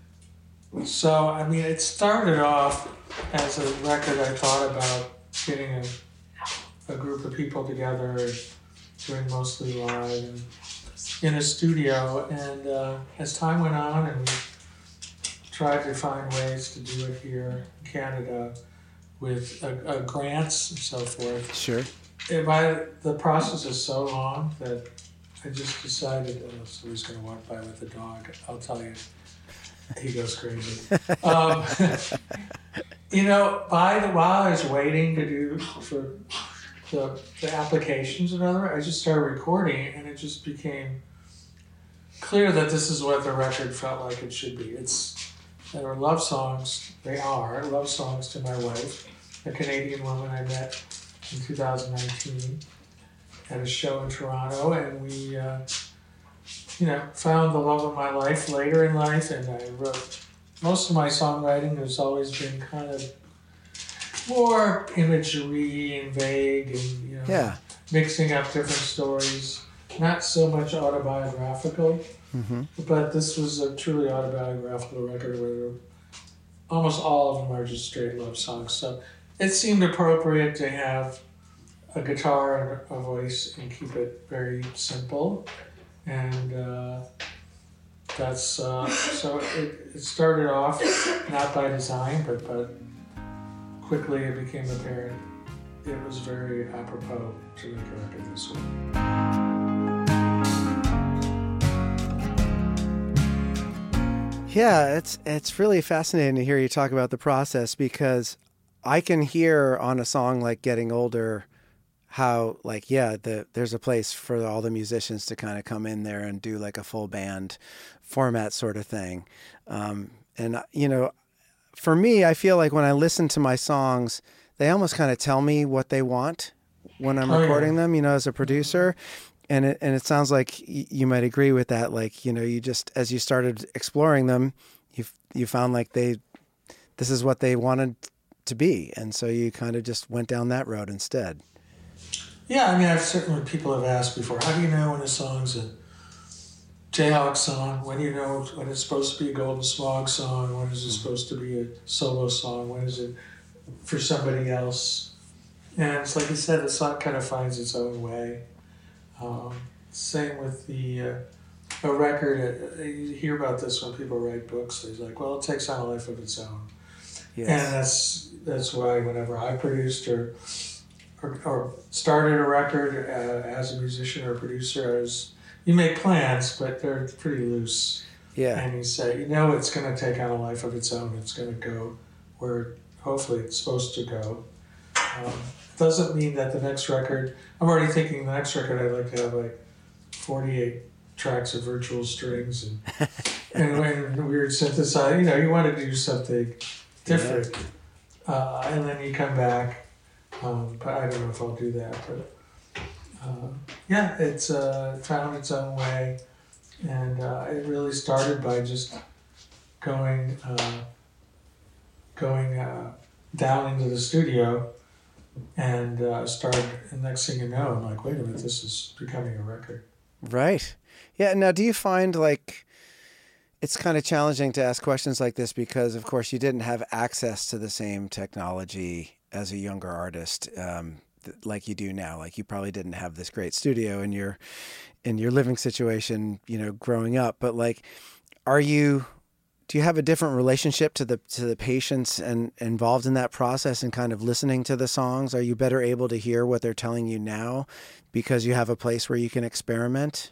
so, I mean, it started off as a record I thought about getting a, a group of people together, doing mostly live and in a studio. And uh, as time went on, and we tried to find ways to do it here in Canada with uh, uh, grants and so forth. Sure. If I, the process is so long that I just decided, oh, somebody's going to walk by with a dog. I'll tell you, he goes crazy. um, you know, by the while I was waiting to do for the, the applications and other, I just started recording, and it just became clear that this is what the record felt like it should be. It's there are love songs. They are love songs to my wife, a Canadian woman I met in two thousand nineteen at a show in Toronto, and we, uh, you know, found the love of my life later in life, and I wrote, most of my songwriting has always been kind of more imagery and vague and, you know, Yeah. mixing up different stories, not so much autobiographical, Mm-hmm. but this was a truly autobiographical record where almost all of them are just straight love songs. So it seemed appropriate to have a guitar and a voice and keep it very simple. And uh, that's, uh, so it, it started off not by design, but, but quickly it became apparent it was very apropos to make a record this way. Yeah, it's it's really fascinating to hear you talk about the process, because I can hear on a song like Getting Older how, like, yeah, the, there's a place for all the musicians to kind of come in there and do like a full band format sort of thing. Um, and, you know, for me, I feel like when I listen to my songs, they almost kind of tell me what they want when I'm Oh, yeah. recording them, you know, as a producer. And it, and it sounds like y- you might agree with that. Like, you know, you just, as you started exploring them, you you found like they, this is what they wanted to be. And so you kind of just went down that road instead. Yeah, I mean, I've certainly, people have asked before, how do you know when a song's a Jayhawk song? When do you know when it's supposed to be a Golden Smog song? When is it supposed to be a solo song? When is it for somebody else? And it's like you said, the song kind of finds its own way. Um, same with the uh, a record. Uh, you hear about this when people write books. It's like, well, it takes on a life of its own. Yes. And that's that's why whenever I produced or or, or started a record uh, as a musician or producer, I was you make plans, but they're pretty loose. Yeah. And you say, you know, it's going to take on a life of its own. It's going to go where hopefully it's supposed to go. Um, doesn't mean that the next record, I'm already thinking the next record I'd like to have like forty-eight tracks of virtual strings and, and, and weird synthesizer. You know, you want to do something different. Yeah. Uh, and then you come back. Um, but I don't know if I'll do that. But uh, yeah, it's uh, found its own way. And uh, it really started by just going uh, going uh, down into the studio and uh, started, and next thing you know, I'm like, wait a minute, this is becoming a record. Right. Yeah. Now, do you find like it's kind of challenging to ask questions like this because, of course, you didn't have access to the same technology as a younger artist um, th- like you do now? Like you probably didn't have this great studio in your in your living situation, you know, growing up. But like, are you? Do you have a different relationship to the to the patients and involved in that process and kind of listening to the songs? Are you better able to hear what they're telling you now because you have a place where you can experiment?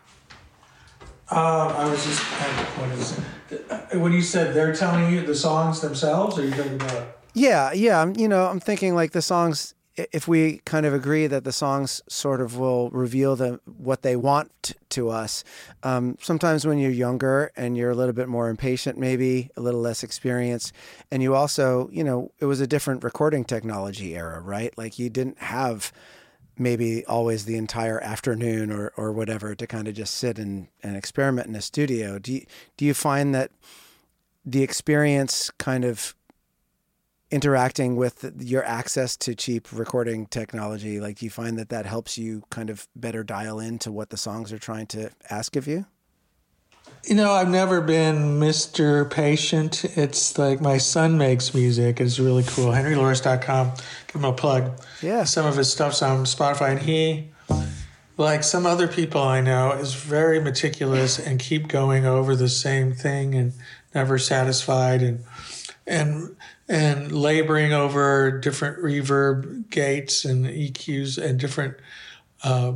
Uh, I was just, what is it? When you said they're telling you the songs themselves, or are you talking about? Yeah, yeah. I'm, you know, I'm thinking like the songs, if we kind of agree that the songs sort of will reveal the, what they want to us. Um, sometimes when you're younger and you're a little bit more impatient, maybe a little less experienced, and you also, you know, it was a different recording technology era, right? Like you didn't have maybe always the entire afternoon or, or whatever to kind of just sit and, and experiment in a studio. Do you, do you find that the experience kind of interacting with your access to cheap recording technology, like do you find that that helps you kind of better dial into what the songs are trying to ask of you? You know, I've never been Mister Patient. It's like my son makes music. It's really cool. Henry Loris dot com. Give him a plug. Yeah. Some of his stuff's on Spotify. And he, like some other people I know, is very meticulous and keep going over the same thing and never satisfied and and and laboring over different reverb gates and E Qs and different... Uh,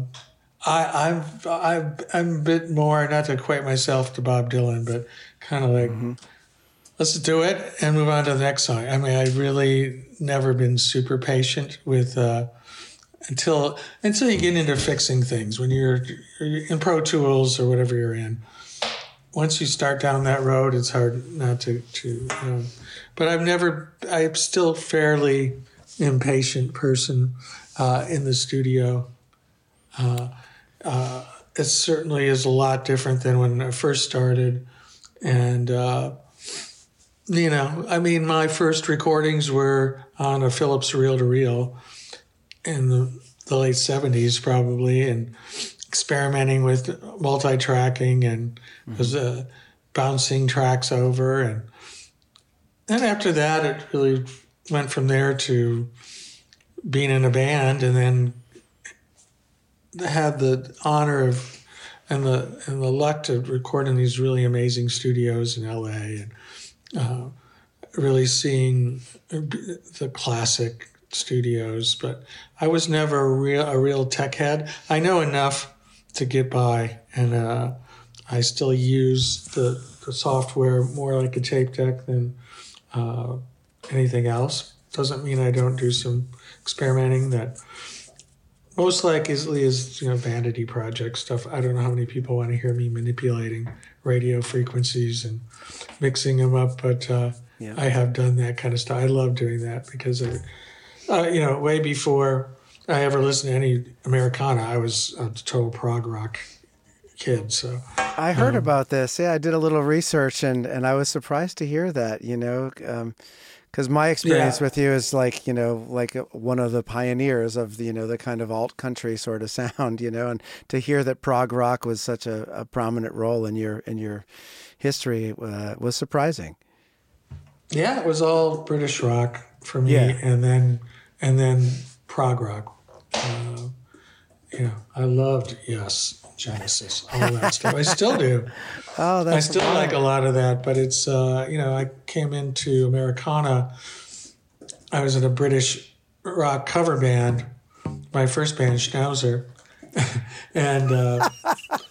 I, I've, I've, I'm a bit more, not to equate myself to Bob Dylan, but kind of like, mm-hmm. let's do it and move on to the next song. I mean, I've really never been super patient with, uh, until, until you get into fixing things. When you're, you're in Pro Tools or whatever you're in, once you start down that road, it's hard not to, to, you know, but I've never, I'm still fairly impatient person, uh, in the studio. Uh, Uh, it certainly is a lot different than when I first started. And, uh, you know, I mean, my first recordings were on a Philips reel-to-reel in the, the late seventies probably, and experimenting with multi-tracking and mm-hmm. was uh, bouncing tracks over. And then after that, it really went from there to being in a band, and then had the honor of and the and the luck to record in these really amazing studios in L A and uh, really seeing the classic studios. But I was never a real a real tech head. I know enough to get by, and uh, I still use the, the software more like a tape deck than uh, anything else. Doesn't mean I don't do some experimenting that. Most likely is, you know, vanity project stuff. I don't know how many people want to hear me manipulating radio frequencies and mixing them up, but uh, yeah. I have done that kind of stuff. I love doing that because, of, uh, you know, way before I ever listened to any Americana, I was a total prog rock kid. So I heard um, about this. Yeah, I did a little research, and, and I was surprised to hear that, you know, um, because my experience yeah. with you is like, you know, like one of the pioneers of the, you know, the kind of alt country sort of sound, you know, and to hear that prog rock was such a, a prominent role in your in your history uh, was surprising. Yeah, it was all British rock for me, yeah. and then and then prog rock. Uh, you know, I loved Yes, Genesis, all that stuff. I still do. Oh, that's I still wild. like a lot of that, but it's, uh, you know, I came into Americana. I was in a British rock cover band, my first band, Schnauzer. and uh,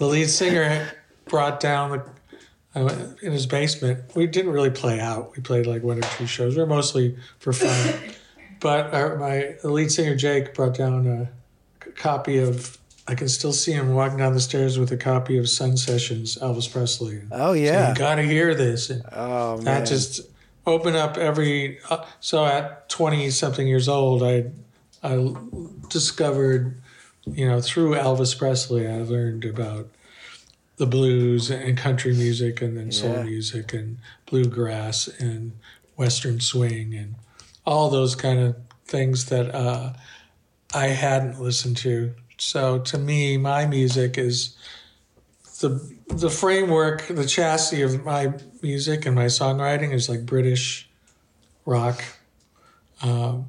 the lead singer brought down the uh, in his basement. We didn't really play out. We played like one or two shows. We were mostly for fun. But our, my the lead singer Jake brought down a c- copy of. I can still see him walking down the stairs with a copy of Sun Sessions, Elvis Presley. Oh yeah, so you got to hear this. And oh man, that just opened up every. Uh, so at twenty something years old, I I discovered, you know, through Elvis Presley, I learned about the blues and country music, and then soul Yeah. music and bluegrass and Western swing and all those kind of things that uh, I hadn't listened to. So to me, my music is the the framework, the chassis of my music and my songwriting is like British rock. Um,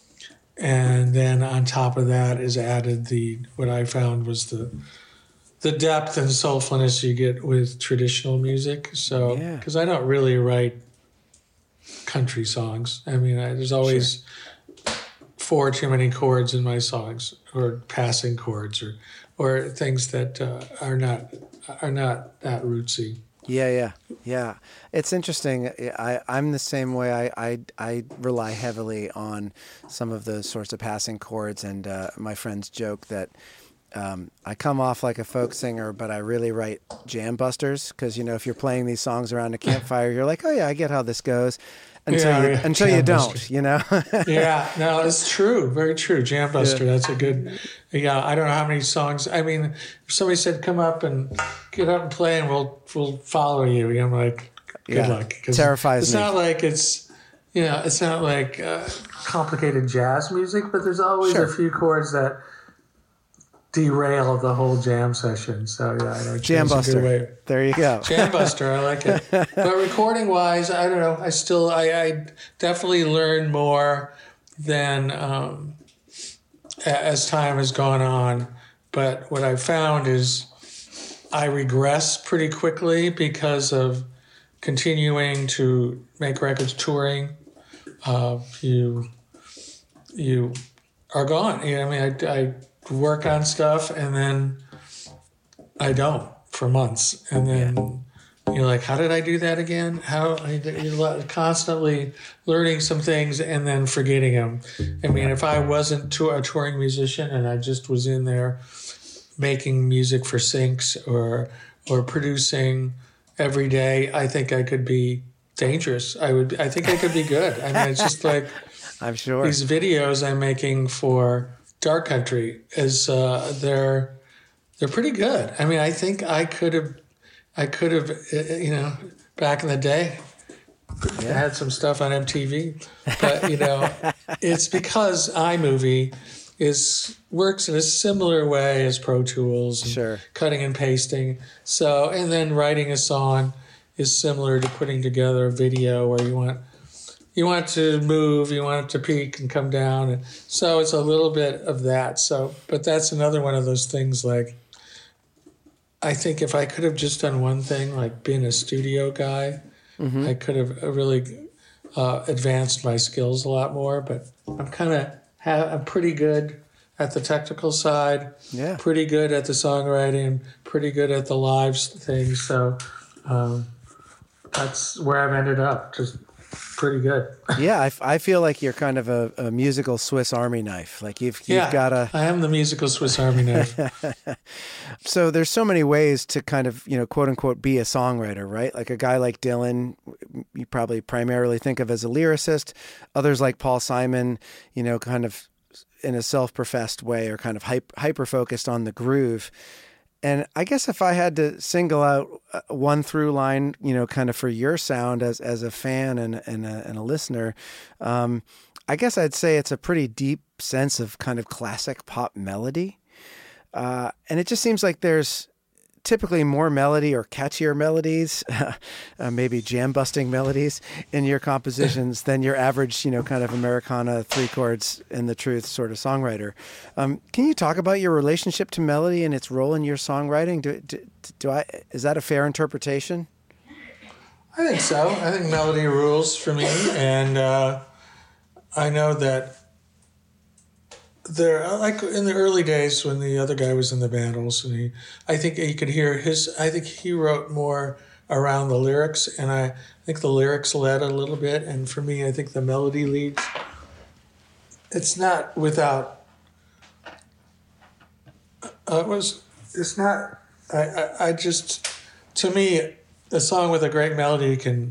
and then on top of that is added the, what I found was the the depth and soulfulness you get with traditional music. So, Yeah. because I don't really write country songs. I mean, I, there's always four too many chords in my songs, or passing chords, or or things that uh, are not are not that rootsy. Yeah, yeah, yeah. It's interesting. I, I'm the same way. I, I, I rely heavily on some of those sorts of passing chords, and uh, my friends joke that um, I come off like a folk singer, but I really write jam busters, because, you know, if you're playing these songs around a campfire, you're like, oh yeah, I get how this goes, until Yeah, you, yeah, until you jam don't, buster. you know. Yeah, no, it's true. Very true. Jam Buster, Yeah. that's a good, yeah, I don't know how many songs. I mean, if somebody said, come up and get up and play and we'll we'll follow you, I'm like, good Yeah. luck. 'Cause Terrifies it's me. not like it's, you know, it's not like uh, complicated jazz music, but there's always Sure. a few chords that derail the whole jam session. So yeah, I know Jam jam's a good way. buster. There you go. Jam Buster, I like it. But recording wise, I don't know. I still, I, I definitely learn more than um, a- as time has gone on. But what I found is I regress pretty quickly because of continuing to make records, touring. Uh, you you are gone. You know, I mean, I, I work on stuff and then I don't for months, and then you're like, how did I do that again? How I, you're constantly learning some things and then forgetting them. I mean, if I wasn't to a touring musician and I just was in there making music for Syncs or or producing every day, I think I could be dangerous. I would. I think I could be good. I mean, it's just like I'm sure. these videos I'm making for Dark Country is uh, they're they're pretty good. I mean, I think I could have, I could have, uh, you know, back in the day, I had some stuff on M T V, but you know, it's because iMovie is works in a similar way as Pro Tools, and Sure. cutting and pasting. So, and then writing a song is similar to putting together a video where you want you want it to move, you want it to peak and come down, and so it's a little bit of that. So, but that's another one of those things. Like, I think if I could have just done one thing, like been a studio guy, Mm-hmm. I could have really uh, advanced my skills a lot more. But I'm kind of ha- I'm pretty good at the technical side, Yeah. pretty good at the songwriting, pretty good at the live s- things. So um, that's where I've ended up. Just pretty good. Yeah, I, f- I feel like you're kind of a, a musical Swiss Army knife. Like you've you've yeah, got a I am the musical Swiss Army knife. so there's so many ways to kind of, you know, quote unquote, be a songwriter, right? Like a guy like Dylan, you probably primarily think of as a lyricist. Others like Paul Simon, you know, kind of in a self-professed way are kind of hyper focused on the groove. And I guess if I had to single out one through line, you know, kind of for your sound as as a fan and and a, and a listener, um, I guess I'd say it's a pretty deep sense of kind of classic pop melody. Uh, and it just seems like there's typically more melody or catchier melodies, uh, maybe jam-busting melodies in your compositions than your average, you know, kind of Americana three chords and the truth sort of songwriter. Um, can you talk about your relationship to melody and its role in your songwriting? Do, do, do I is that a fair interpretation? I think so. I think melody rules for me, and uh, I know that there, like in the early days when the other guy was in the band also, he, I think you could hear his, I think he wrote more around the lyrics, and I think the lyrics led a little bit, and for me, I think the melody leads. It's not without, uh, it was, it's not, I, I, I just, to me, a song with a great melody can,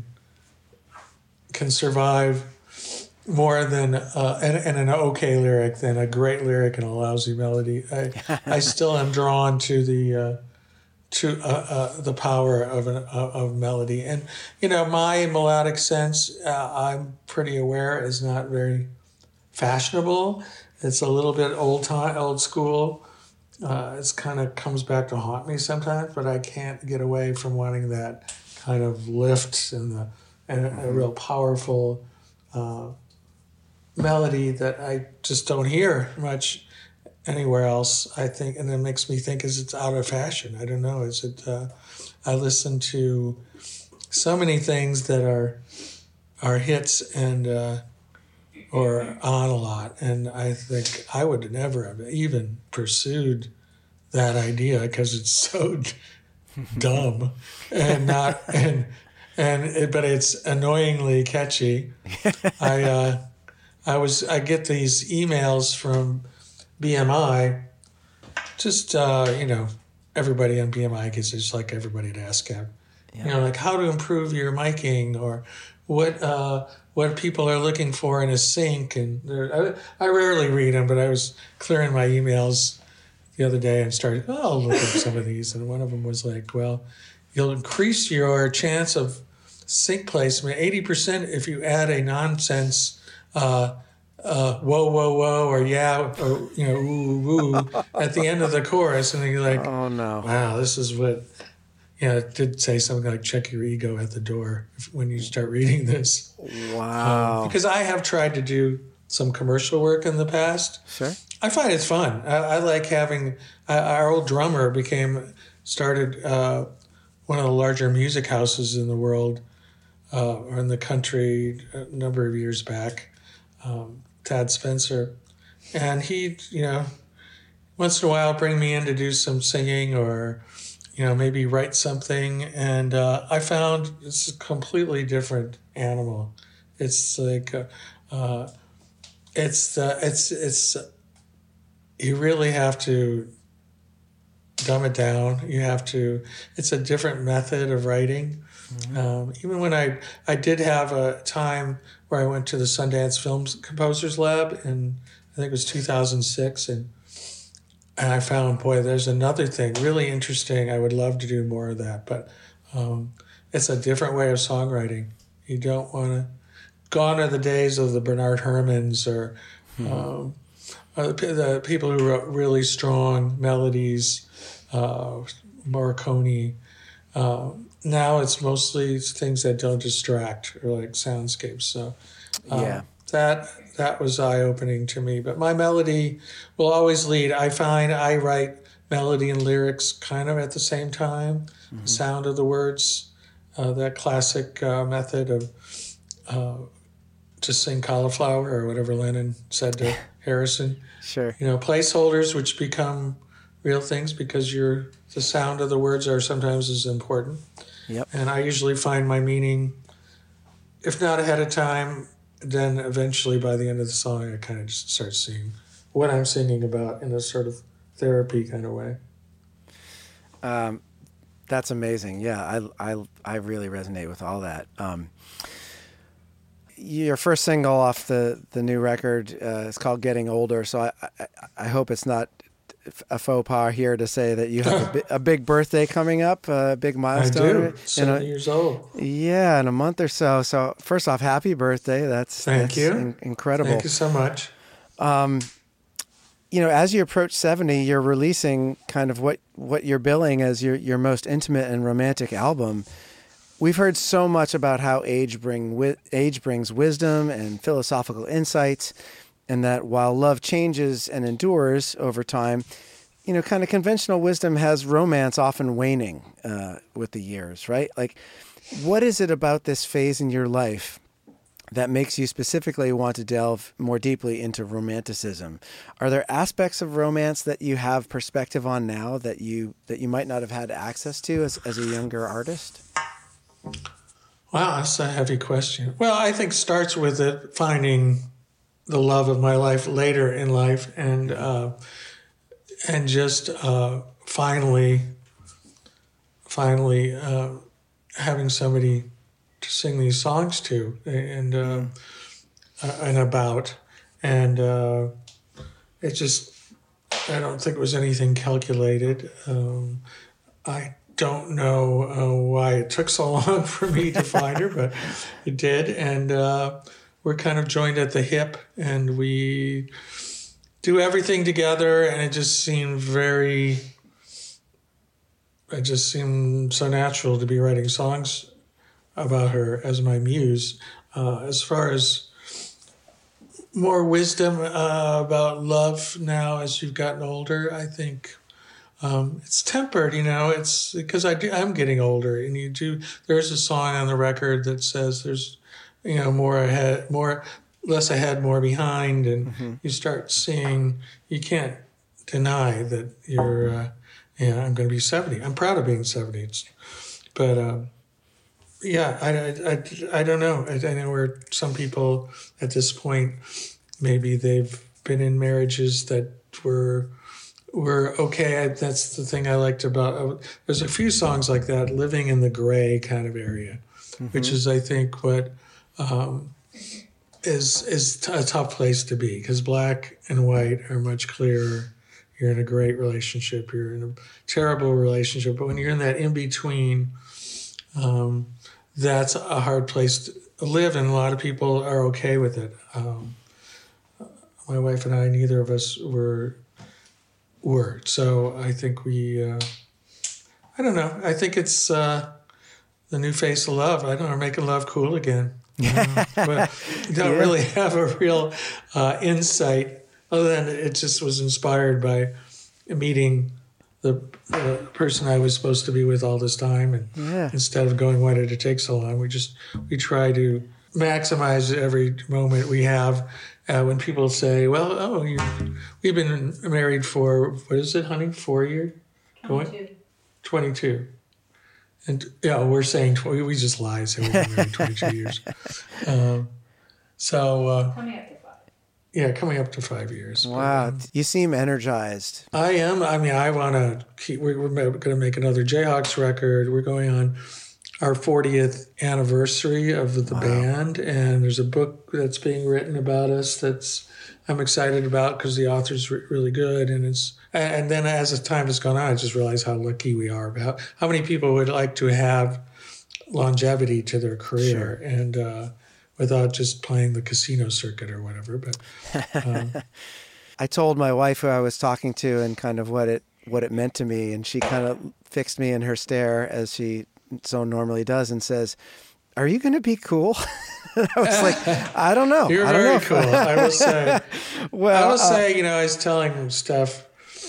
can survive more than uh, and, and an okay lyric than a great lyric and a lousy melody. I I still am drawn to the uh, to uh, uh, the power of an of, of melody, and you know my melodic sense. Uh, I'm pretty aware is not very fashionable. It's a little bit old time, old school. Uh, it's kind of comes back to haunt me sometimes, but I can't get away from wanting that kind of lift and the and a, a real powerful. Uh, melody that I just don't hear much anywhere else, I think, and it makes me think is it's out of fashion. I don't know. Is it? Uh, I listen to so many things that are are hits and uh, or on a lot, and I think I would never have even pursued that idea because it's so dumb and not and and it, but it's annoyingly catchy. I. Uh, I was I get these emails from B M I, just uh, you know, everybody on B M I gets just like everybody at ASCAP, yeah. You know, like how to improve your miking or what uh, what people are looking for in a sync, and I, I rarely read them, but I was clearing my emails the other day and started oh I'll look at some of these, and one of them was like, well, you'll increase your chance of sync placement eighty percent if you add a nonsense. Uh, uh, whoa, whoa, whoa, or yeah, or, you know, ooh, woo, at the end of the chorus. And then you're like, oh, no. Wow, this is what, you know, it did say something like check your ego at the door if, when you start reading this. Wow. Um, because I have tried to do some commercial work in the past. Sure. I find it's fun. I, I like having, uh, our old drummer became, started uh, one of the larger music houses in the world uh, or in the country a number of years back. Um, Tad Spencer, and he, you know, once in a while bring me in to do some singing or, you know, maybe write something. And uh, I found it's a completely different animal. It's like, uh, uh, it's, uh, it's, it's, uh, you really have to dumb it down. You have to, it's a different method of writing. Mm-hmm. Um, even when I, I did have a time where I went to the Sundance Film Composers Lab in, I think it was two thousand six, and and I found, boy, there's another thing really interesting. I would love to do more of that, but um, it's a different way of songwriting. You don't want to, gone are the days of the Bernard Herrmanns or, mm-hmm. um, or the, the people who wrote really strong melodies, uh, Morricone. Uh, now it's mostly things that don't distract or like soundscapes. So um, yeah, that that was eye-opening to me. But my melody will always lead. I find I write melody and lyrics kind of at the same time. Mm-hmm. The sound of the words, uh, that classic uh, method of uh, just sing cauliflower or whatever Lennon said to Harrison. Sure. You know, placeholders which become real things because you're the sound of the words are sometimes as important. Yep. And I usually find my meaning, if not ahead of time, then eventually by the end of the song, I kind of just start singing what I'm singing about in a sort of therapy kind of way. Um, that's amazing. Yeah, I, I, I really resonate with all that. Um, your first single off the, the new record uh, is called Getting Older, so I, I, I hope it's not a faux pas here to say that you have a, bi- a big birthday coming up, a big milestone. I do. seventy a, years old. Yeah, in a month or so. So first off, happy birthday. That's, Thank that's you. In- incredible. Thank you so much. Um, you know, as you approach seventy, you're releasing kind of what, what you're billing as your, your most intimate and romantic album. We've heard so much about how age bring wi- age brings wisdom and philosophical insights, and that while love changes and endures over time, you know, kind of conventional wisdom has romance often waning uh, with the years, right? Like, what is it about this phase in your life that makes you specifically want to delve more deeply into romanticism. Are there aspects of romance that you have perspective on now that you that you might not have had access to as, as a younger artist? Wow, that's a heavy question. Well, I think starts with it finding the love of my life later in life, and uh, and just uh, finally, finally uh, having somebody to sing these songs to and uh, mm. uh, and about, and uh, it just I don't think it was anything calculated. Um, I don't know uh, why it took so long for me to find her, but it did, and uh, we're kind of joined at the hip, and we do everything together, and it just seemed very. It just seemed so natural to be writing songs about her as my muse. Uh, as far as more wisdom uh, about love now as you've gotten older, I think um, it's tempered, you know, it's because I do, I'm getting older, and you do, there's a song on the record that says there's, you know, more ahead, more, less ahead, more behind, and mm-hmm. you start seeing, you can't deny that you're, uh, yeah, I'm going to be seventy. I'm proud of being seventy. It's, but, um, yeah, I, I, I, I don't know. I, I know where some people at this point, maybe they've been in marriages that were were okay. I, that's the thing I liked about, uh, there's a few songs like that, living in the gray kind of area, mm-hmm. which is, I think, what um, is, is t- a tough place to be, because black and white are much clearer. You're in a great relationship. You're in a terrible relationship. But when you're in that in-between, um, that's a hard place to live, and a lot of people are okay with it. Um, my wife and I, neither of us were, were. So I think we, uh, I don't know. I think it's uh, the new face of love. I don't know, making love cool again. Uh, but you don't yeah. really have a real uh, insight. Other than it just was inspired by meeting the, the person I was supposed to be with all this time, and yeah. instead of going, why did it take so long? We just we try to maximize every moment we have. Uh, when people say, "Well, oh, you, we've been married for what is it, honey? Four years? Twenty-two. Twenty-two." And yeah, we're saying tw- we just lie. Say we've been married twenty-two years. Um, so. Uh, Coming up. Yeah, coming up to five years. Wow, but, um, you seem energized. I am. I mean, I want to keep. We're, we're going to make another Jayhawks record. We're going on our fortieth anniversary of the wow. band, and there's a book that's being written about us that's I'm excited about because the author's re- really good, and it's. And then as the time has gone on, I just realized how lucky we are. How how many people would like to have longevity to their career, sure. and. Uh, without just playing the casino circuit or whatever. But um. I told my wife who I was talking to and kind of what it what it meant to me, and she kind of fixed me in her stare as she so normally does and says, "Are you going to be cool?" I was like, "I don't know." You're I don't very know. cool. I will say. well, I will uh, say, you know, I was telling Steph,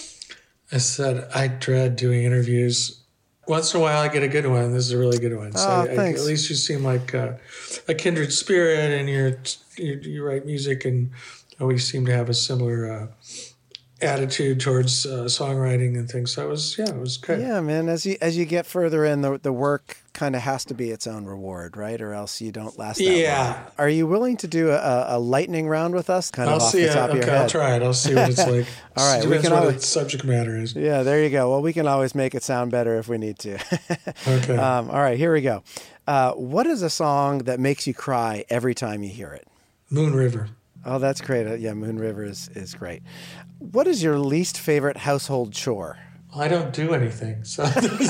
I said I dread doing interviews. Once in a while, I get a good one. This is a really good one. So oh, I, thanks. I, at least you seem like uh, a kindred spirit, and you're, you you write music, and we seem to have a similar uh, attitude towards uh, songwriting and things. So it was, yeah, it was good. Yeah, man. As you as you get further in, the the work kind of has to be its own reward, right? Or else you don't last that yeah. long. Are you willing to do a, a lightning round with us? Kind I'll of off see the it. top Okay, of your I'll head. try it. I'll see what it's like. All right, Depends we can what always, the subject matter is. Yeah, there you go. Well, we can always make it sound better if we need to. Okay. Um, all right, here we go. Uh, what is a song that makes you cry every time you hear it? Moon River. Oh, that's great. Uh, yeah, Moon River is, is great. What is your least favorite household chore? I don't do anything. So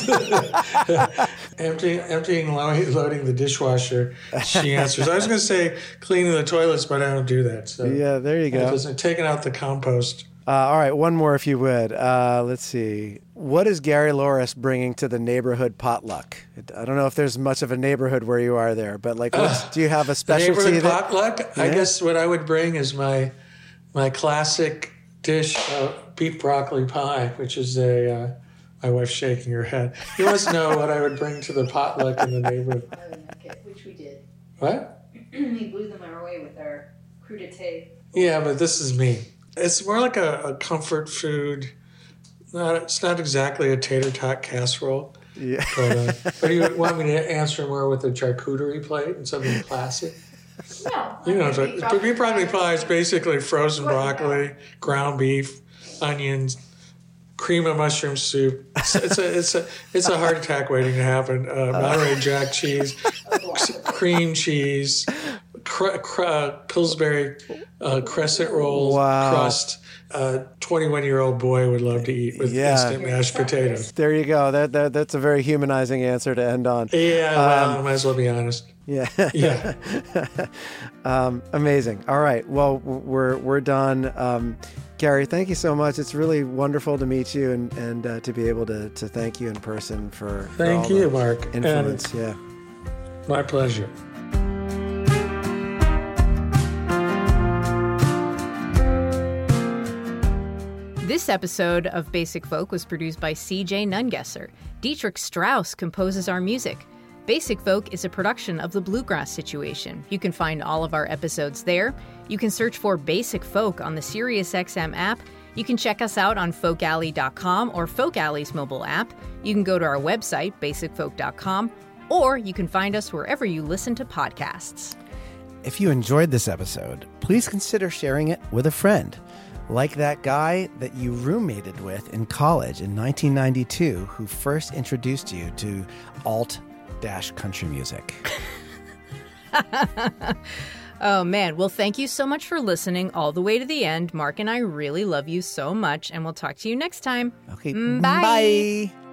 emptying, emptying, loading, loading the dishwasher. She answers. I was going to say cleaning the toilets, but I don't do that. So yeah, there you go. Taking out the compost. Uh, all right, one more if you would. Uh, let's see. What is Gary Loris bringing to the neighborhood potluck? I don't know if there's much of a neighborhood where you are there, but like, what's, uh, do you have a specialty? Neighborhood that, potluck? Yeah. I guess what I would bring is my my classic dish of beef broccoli pie, which is a, uh, my wife's shaking her head. You must know what I would bring to the potluck in the neighborhood. Which we did. What? we blew them our way with our crudité. Yeah, but this is me. It's more like a, a comfort food. Not, it's not exactly a tater tot casserole. Yeah. But, uh, but you want me to answer more with a charcuterie plate and something classic? No. You know, I so, mean, but meat broccoli pie is probably- basically frozen Of course, broccoli, ground beef, onions, cream of mushroom soup. It's, it's a it's a it's a heart attack waiting to happen. Uh, Monterey Jack cheese, cream cheese, cr- cr- uh, Pillsbury uh, crescent roll Wow. crust. A twenty-one-year-old boy would love to eat with Yeah. instant mashed potatoes. There you go. That, that That's a very humanizing answer to end on. Yeah, well, I might as well be honest. Yeah. Yeah. um, amazing. All right. Well, we're we're done. Um, Gary, thank you so much. It's really wonderful to meet you and, and uh, to be able to, to thank you in person for, for Thank all you, the Mark. influence. Yeah. My pleasure. This episode of Basic Folk was produced by C J Nungesser. Dietrich Strauss composes our music. Basic Folk is a production of the Bluegrass Situation. You can find all of our episodes there. You can search for Basic Folk on the SiriusXM app. You can check us out on folk alley dot com or Folk Alley's mobile app. You can go to our website, basic folk dot com, or you can find us wherever you listen to podcasts. If you enjoyed this episode, please consider sharing it with a friend. Like that guy that you roommated with in college in nineteen ninety-two who first introduced you to alt-country music. Oh, man. Well, thank you so much for listening all the way to the end. Mark and I really love you so much, and we'll talk to you next time. Okay, Mm, bye. bye.